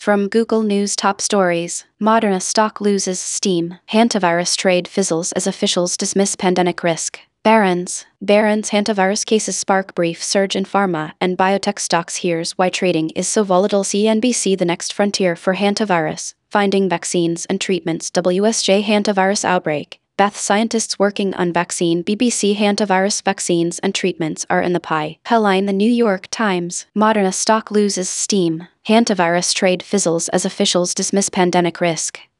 From Google News top stories, Moderna stock loses steam, hantavirus trade fizzles as officials dismiss pandemic risk. Barron's hantavirus cases spark brief surge in pharma and biotech stocks. Here's why trading is so volatile. CNBC: the next frontier for hantavirus, finding vaccines and treatments. WSJ: hantavirus outbreak, Beth scientists working on vaccine. BBC: hantavirus vaccines and treatments are in the pipeline. The New York Times: Moderna stock loses steam, hantavirus trade fizzles as officials dismiss pandemic risk.